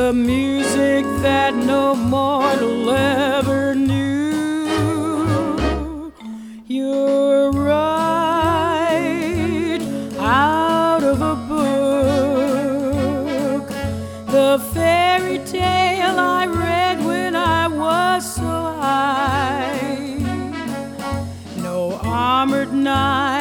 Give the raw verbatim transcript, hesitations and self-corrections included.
the music that no mortal ever knew. You're right out of a book, the fairy tale I read when I was so high. No armored knight